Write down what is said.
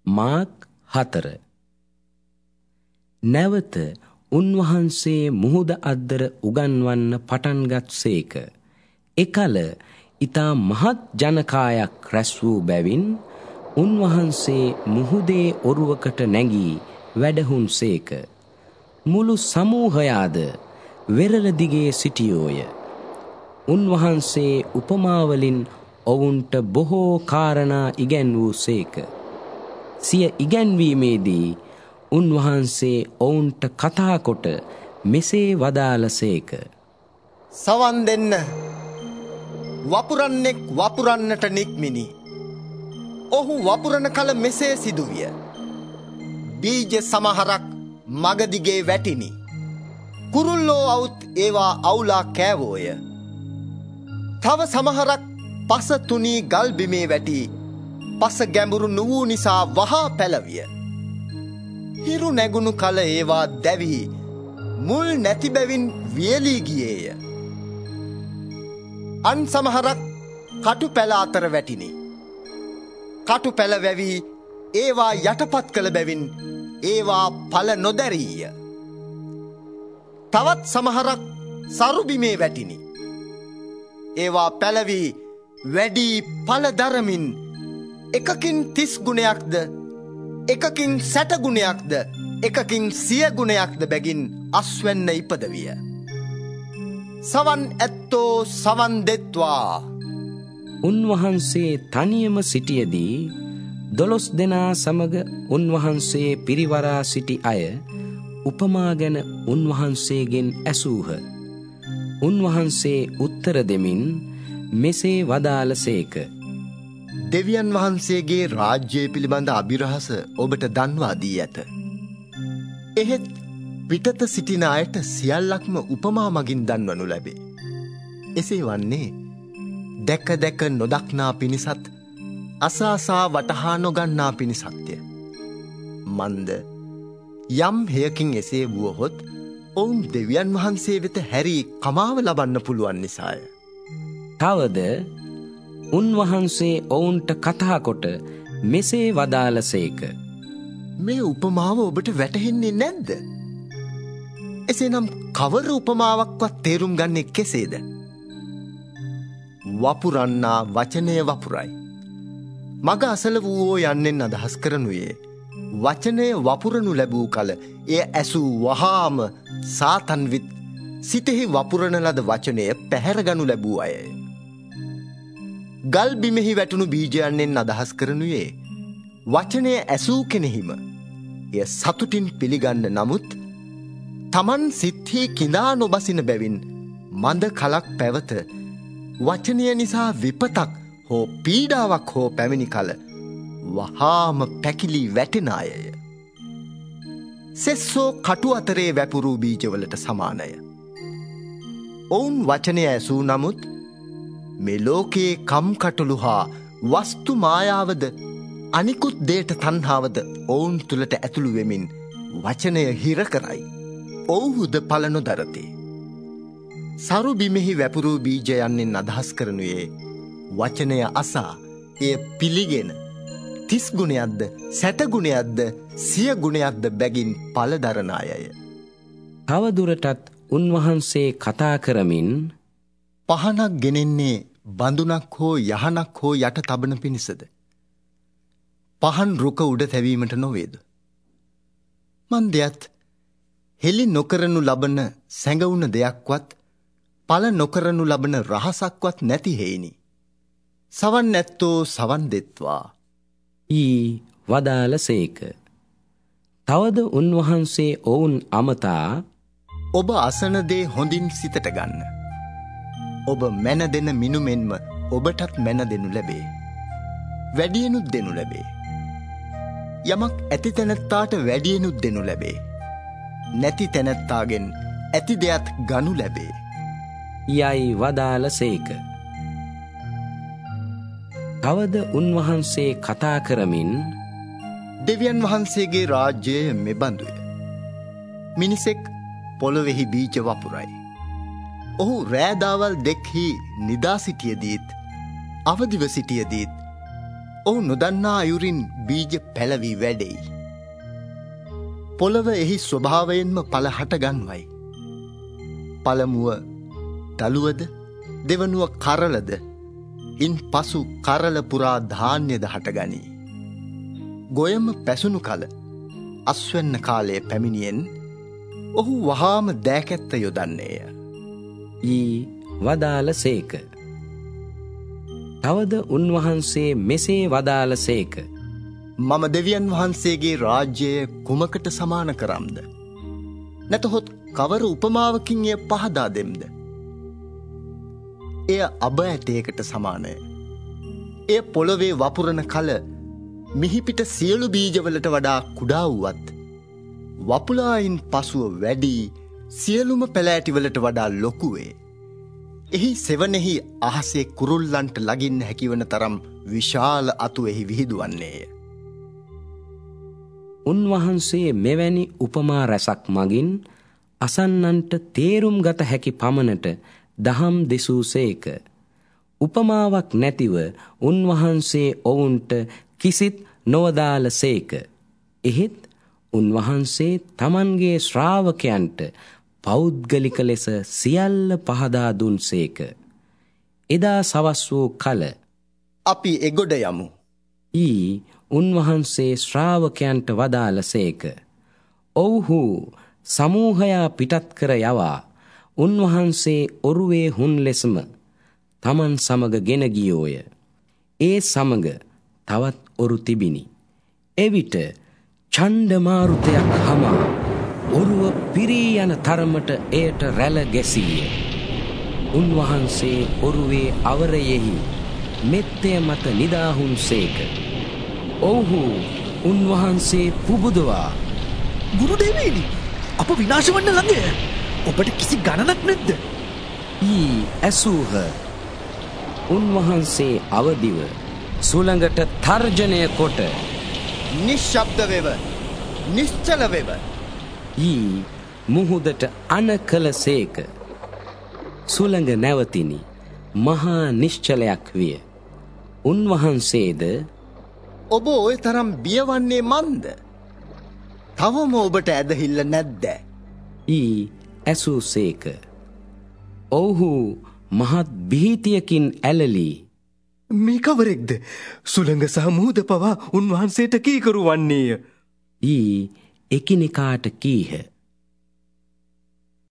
Mark 4. නැවත උන්වහන්සේ මුහුද අද්දර උගන්වන්න පටන්ගත් සේක. එකල ඊතා මහත් ජනකායක් රැස් වූ බැවින් උන්වහන්සේ මුහුදේ ඔරුවකට නැගී වැඩහුන් සේක. මුළු සමූහයාද වෙරළ දිගේ සිටියෝය. උන්වහන්සේ උපමාවලින් ඔවුන්ට බොහෝ කාරණා ඉගැන්වූ සේක. සිය ඉගැන්වීමේදී උන්වහන්සේ ඔවුන්ට කතා කොට මෙසේ වදාළසේක. සවන් දෙන්න. වපුරන්නෙක් වපුරන්නට නික්මිනි. ඔහු වපුරන කල මෙසේ සිදුවිය. බීජ සමහරක් මගදිගේ වැටිනි. කුරුල්ලෝ අවුත් ඒවා අවුලා කෑවෝය. තව සමහරක් පස තුනී ගල් බිමේ වැටි පස ගැඹුරු නුවූ නිසා වහා පැලවිය. හිරු නැගුණු කල ඒවා දැවි මුල් නැති බැවින් වියලී ගියේය. අන් සමහරක් කටු පැල අතර වැටිනි. කටු පැල වැවි ඒවා යටපත් කළ බැවින් ඒවා ඵල නොදැරීය. තවත් සමහරක් සරු බිමේ වැටිනි. ඒවා පැලවි වැඩි ඵල දරමින් එකකින් 30 ගුණයක්ද, එකකින් 60 ගුණයක්ද, එකකින් 100 ගුණයක්ද බැගින් අස්වැන්න ඉපදවිය. සවන් ඇත්තෝ සවන් දෙත්වා. උන්වහන්සේ තනියම සිටියදී 12 දෙනා සමග උන්වහන්සේ පිරිවරා සිටි අය උපමා ගැන උන්වහන්සේගෙන් ඇසූහ. උන්වහන්සේ උත්තර දෙමින් මෙසේ වදාළසේක. දෙවියන් වහන්සේගේ රාජ්‍යය පිළිබඳ අභිරහස ඔබට දන්වා දී ඇත. එහෙත් පිටත සිටින අයට සියල්ලක්ම උපමා මගින් දන්වනු ලැබේ. එසේ වන්නේ දැක දැක නොදක්නා පිණිසත්, අසාසා වටහා නොගන්නා පිණිසත්ය. මන්ද යම් හේයකින් එසේ වුවහොත් ඔවුන් දෙවියන් වහන්සේ වෙත හැරී කමාව ලබන්න පුළුවන් නිසාය. තවද උන්වහන්සේ ඔවුන්ට කතා කොට මෙසේ වදාළසේක. මේ උපමාව ඔබට වැටහෙන්නේ නැද්ද? එසේනම් කවර උපමාවක්වත් තේරුම් ගන්නේ කෙසේද? වපුරන්නා වචනය වපුරයි. මග අසල වූවෝ යන්නෙන් අදහස් කරනුයේ වචනය වපුරනු ලැබූ කල එය ඇසූ වහාම සාතන් විත් සිතෙහි වපුරන ලද වචනය පැහැරගනු ලැබූ අයය. ගල් බිමෙහි වැටුණු බීජයන්ෙන් අදහස් කරනුයේ වචනය ඇසූ කෙනෙහිම එය සතුටින් පිළිගන්න නමුත් තමන් සිත්හි කිඳා නොබසින බැවින් මඳ කලක් පැවත වචනය නිසා විපතක් හෝ පීඩාවක් හෝ පැමිණි කල වහාම පැකිලී වැටෙන අයය. සෙස්සෝ කටු අතරේ වැපුරූ බීජවලට සමානය. ඔවුන් වචනය ඇසූ නමුත් මේ ලෝකයේ කම්කටොළු හා වස්තු මායාවද අනිකුත් දේට තණ්හාවද ඔවුන් තුළට ඇතුළු වෙමින් වචනය හිර කරයි. ඔවුහුද ඵල නොදරති. සරු බිමෙහි වැපුරූ බීජයන්ෙන් අදහස් කරනුයේ වචනය අසා එය පිළිගෙන 30 ගුණයක්ද 60 ගුණයක්ද 100 ගුණයක්ද බැගින් ඵල දරන අයය. තවදුරටත් උන්වහන්සේ කතා කරමින් පහනක් ගෙනෙන්නේ බඳුනක් හෝ යහනක් හෝ යට තබන පිණිසද? පහන් රුක උඩ තැවීමට නොවේද? මන්දයත් හෙළි නොකරනු ලබන සැඟවුන දෙයක්වත් ඵල නොකරනු ලබන රහසක්වත් නැති හේිනි. සවන් ඇත්තෝ සවන් දෙත්වා. ඊ වදාළසේක. තවද උන්වහන්සේ ඔවුන් අමතා ඔබ අසන දේ හොඳින් සිතට ගන්න. ඔබ මැන දෙන මිනුමෙන්ම ඔබටත් මැන දෙනු ලැබේ. වැඩියෙනුත් දෙනු ලැබේ. යමක් ඇති තැනැත්තාට වැඩියෙනුත් දෙනු ලැබේ. නැති තැනැත්තාගෙන් ඇති දෙයක් ගනු ලැබේ. යයි වදාළසේක. තවද උන්වහන්සේ කතා කරමින් දෙවියන් වහන්සේගේ රාජ්‍යය මෙබඳුය. මිනිසෙක් පොළොවෙහි බීජ වපුරයි. ඔහු රෑදාවල් දෙක්හි නිදා සිටියදීත් අවදිව සිටියදීත් ඔහු නොදන්නා අයුරින් බීජ පැලවී වැඩෙයි. පොළව එහි ස්වභාවයෙන්ම පල හටගන්වයි. පළමුව දළුවද දෙවනුව කරලද ඉන් පසු කරල පුරා ධාන්‍යද හටගනී. ගොයම පැසුණු කල අස්වැන්න කාලයේ පැමිණියෙන් ඔහු වහාම දෑකැත්ත යොදන්නේය. ඊ වදාළ සේක. තවද උන්වහන්සේ මෙසේ වදාළ සේක. මම දෙවියන් වහන්සේගේ රාජ්‍යය කුමකට සමාන කරම්ද? නැතහොත් කවර උපමාවකින් එය පහදා දෙම්ද? එය අබ ඇටයකට සමානය. එය පොළොවේ වපුරන කල මිහිපිට සියලු බීජවලට වඩා කුඩා වුවත් වපුලායින් පසුව වැඩි සියලුම පැලෑටිවලට වඩා ලොකුවේ. එහි සෙවනෙහි අහසේ කුරුල්ලන්ට ලගින්න හැකිවන තරම් විශාල අතු එහි විහිදුවන්නේය. උන්වහන්සේ මෙවැනි උපමා රැසක් මගින් අසන්නන්ට තේරුම් ගත හැකි පමණට දහම් දෙසූසේක. උපමාවක් නැතිව උන්වහන්සේ ඔවුන්ට කිසිත් නොවදාළ සේක. එහෙත් උන්වහන්සේ තමන්ගේ ශ්‍රාවකයන්ට පෞද්ගලික ලෙස සියල්ල පහදා දුන් සේක. එදා සවස් වූ කල අපි එගොඩ යමු. ඊ උන්වහන්සේ ශ්‍රාවකයන්ට වදාළ සේක. ඔව්හු සමූහයා පිටත් කර යවා උන්වහන්සේ ඔරුවේ හුන් ලෙසම තමන් සමග ගෙන ගියෝය. ඒ සමග තවත් ඔරු තිබිනි. එවිට චණ්ඩමාරුතයක් හමා ඔරුව පිරී යන තරමට එයට රැළ ගැසීය. උන්වහන්සේ ඔරුවේ අවරයෙහි මෙත්තය මත නිදාහුන් සේක. ඔව්හු උන්වහන්සේ පුබුදවා ගුරු දෙවියනි, අප විනාශ වන්න ළඟය. ඔබට කිසි ගණනක් නැද්ද? ඊ ඇසූහ. උන්වහන්සේ අවදිව සුළඟට තර්ජනය කොට නිශ්ශබ්ද වෙව, නිශ්චල වෙව. ඊ මුහුදට අණ කළ සේක. සුළඟ නැවතිනි. මහා නිශ්චලයක් විය. උන්වහන්සේද ඔබ ඔය තරම් බියවන්නේ මන්ද? තවම ඔබට ඇදහිල්ල නැද්ද? ඊ ඇසූ සේක. ඔව්හු මහත් බිහිතියකින් ඇලලී මේ කවරෙක්ද? සුළඟ සහ මුහුද පවා උන්වහන්සේට කීකරු වන්නේය. ඊ එකිනෙකාට කීහ.